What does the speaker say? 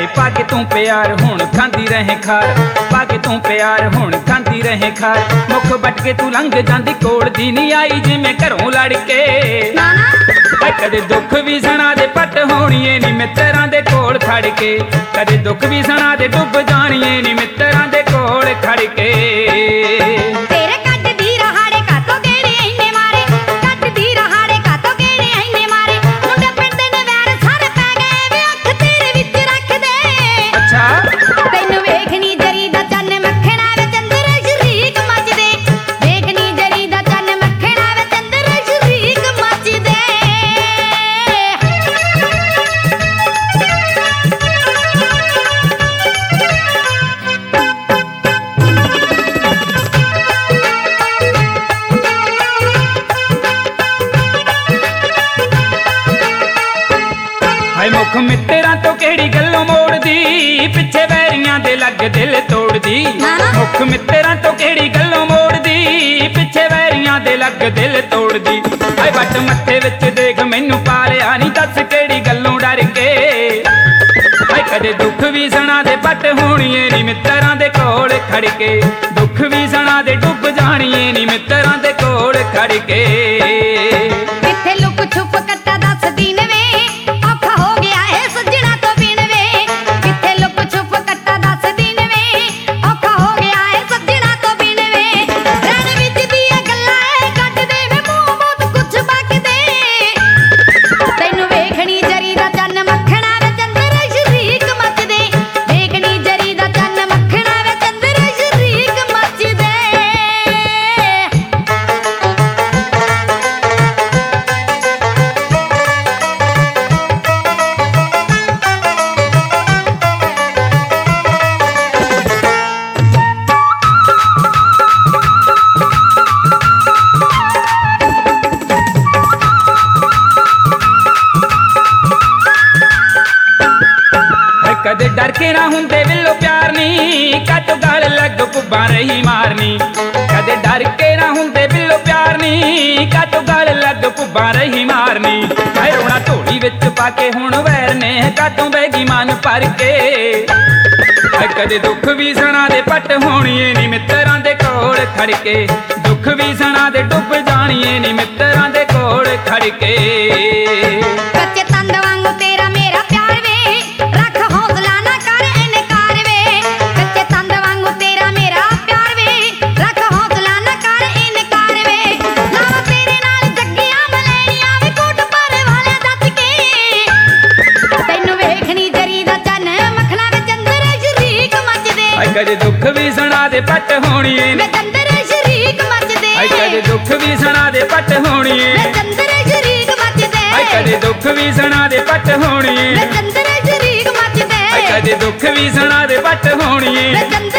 पाके तू प्यार हुण खांदी रहे खार, पाके तू प्यार हुण खांदी रहे खार। मुख बट के तू लंघ जांदी कोल दी नी आई जिवें घरों लड़ के। कदे दुख भी सना दे पट होणीए नी मित्तरां दे कोल खड़ के, कदे दुख भी सना दे डुब जाणीए नी मित्तरां दे कोल खड़ के। मुख मित्तरां तो केड़ी गल्लों मोड़दी, पिछे वैरियां दे लग दिल तोड़दी। मुख मित्तरां तो केड़ी गल्लों मोड़दी, पिछे वैरियां दे लग दिल तोड़दी। हाय वट मत्थे विच देख मैनू पालिया नी दस केड़ी गल्लों डर के। हाय कदे दुख भी सना दे पट होणीए नी मित्तरां दे कोल खड़ के, दुख भी सना दे डुब जाणीए नी मित्तरां दे कोल खड़ के। किथे लुक छुप कट्टा दस दिन वे औखा हो गया है सजना तो बिन वे। किथे लुक छुप कट्टा दस दिन वे औखा हो गया है सजना तो बिन वे। रन विच दियां गल्लां ऐ कट दे वे मूंह बहुत कुछ बकदे। तैनू वेखणी जरी दा चन्न मक्खणा वे चंदर शरीक मचदे। वेखणी जरी दा चन्न मक्खणा वे चंदर शरीक मचदे। कदे डर के ना हुंदे विल्लो प्यार नी, कद गल लग पुब्बा रही मारनी। कदे डर के ना हुंदे विल्लो प्यार नी, कद गल लग पुब्बा रही मारनी। हाय रोना ढोली विच पाके हुण वैर ने कदों बैगी मन भर के। हाय कदे दुख भी सना दे पट होणीए नी मित्तरां दे कोल खड़ के, दुख भी सना दे डुब जाणीए नी मित्तरां दे कोल खड़ के। कच्चे तंद वांगू तेरा मेरा प्यार वे, रख हौसला ना कर इनकार वे। कच्चे तंद वांगू तेरा मेरा प्यार वे, रख हौसला ना कर इनकार वे। लावा तेरे नाल जग्गियां मलैनियां वे कोट पर वाले दस के। तैनू वेखणी जरी दा चन्न मखना वे चंदर शरीक मचदे। हाय कदे दुख भी सना दे पट होणीए वे चंदर शरीक मचदे। हाय कदे दुख भी सना दे पट होणीए। वे चंदर शरीक मचदे। हाय कदे दुख भी सना दे पट होणीए। वे चंदर शरीक मचदे। हाय कदे दुख भी सना दे पट होणीए। वे चंदर